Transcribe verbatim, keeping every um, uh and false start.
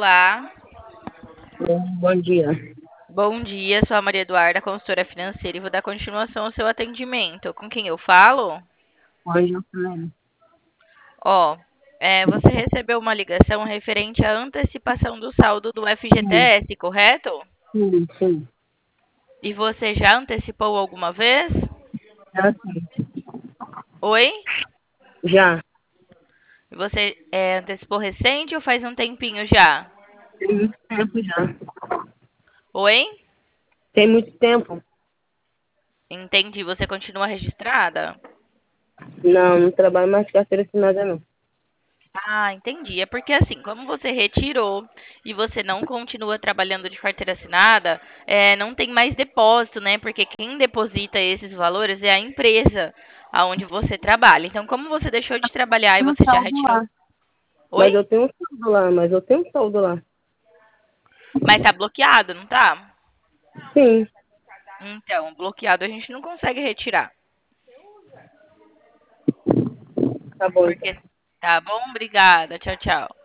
Olá, Bom bom dia. bom dia. Sou a Maria Eduarda, consultora financeira, e vou dar continuação ao seu atendimento. Com quem eu falo? Hoje eu falei. Ó, é, você recebeu uma ligação referente à antecipação do saldo do Sim, F G T S, correto? sim, sim. E você já antecipou alguma vez? Já sim. Oi? Já. Você é, antecipou recente ou faz um tempinho já? Tem muito tempo já. Oi? Tem muito tempo? Entendi. Você continua registrada? Não, não trabalho mais de carteira assinada, não. Ah, entendi. É porque assim, como você retirou e você não continua trabalhando de carteira assinada, é, não tem mais depósito, né? Porque quem deposita esses valores é a empresa aonde você trabalha. Então, como você deixou de trabalhar e Tem um você já saldo retirou. lá. Oi? Mas eu tenho um saldo lá, mas eu tenho um saldo lá. Mas tá bloqueado, não tá? Sim, Então, bloqueado a gente não consegue retirar. tá bom então. Porque tá bom? Obrigada. Tchau, tchau.